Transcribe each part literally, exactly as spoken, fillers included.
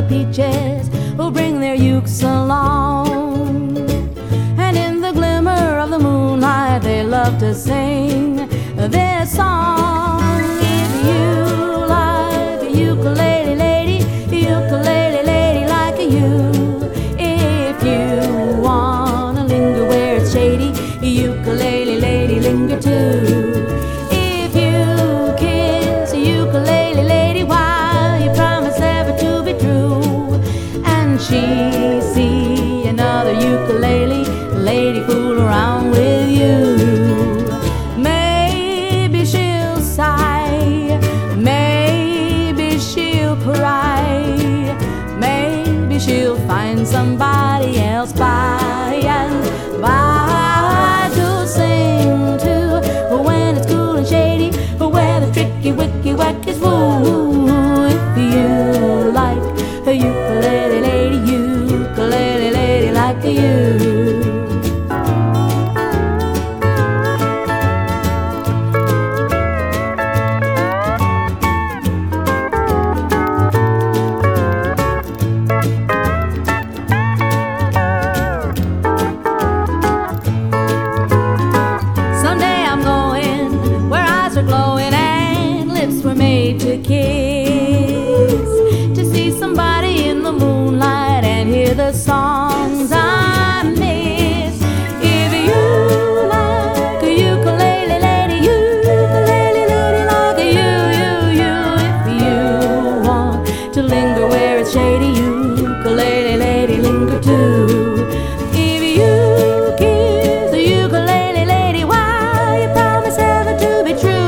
peaches who bring their ukes along. And in the glimmer of the moonlight they love to sing their song. If you like a ukulele lady, ukulele lady like you. If you wanna linger where it's shady, ukulele lady linger too. If you kiss a ukulele lady, why you promise ever to be true. And she see another ukulele lady fool around with you. Maybe she'll sigh, maybe she'll cry, maybe she'll find somebody else by and by to sing to when it's cool and shady, where the tricky wicky wack is woo. If you like a ukulele lady, ukulele lady like you. Glowing and lips were made to kiss, to see somebody in the moonlight and hear the songs I miss. If you like a ukulele lady, ukulele lady like you, you, you. If you want to linger where it's shady, ukulele lady linger too. If you kiss a ukulele lady, why you promise ever to be true.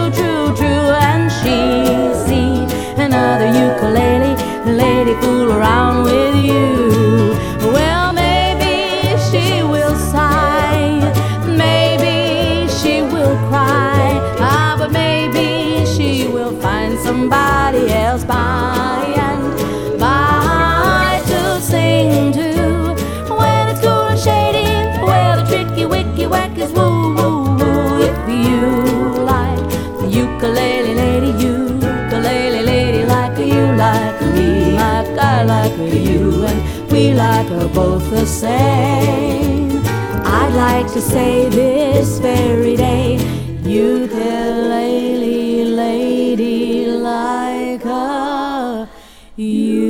Another ukulele lady fool around with you. Well, maybe she will sigh, maybe she will cry, ah, but maybe she will find somebody else by and by to sing to when it's cool and shady, where the tricky wicky wack is woo, woo, woo. If you like the ukulele lady, ukulele lady like you, like me, like I like you, and we like her both the same. I'd like to say this very day, ukulele lady like her, you.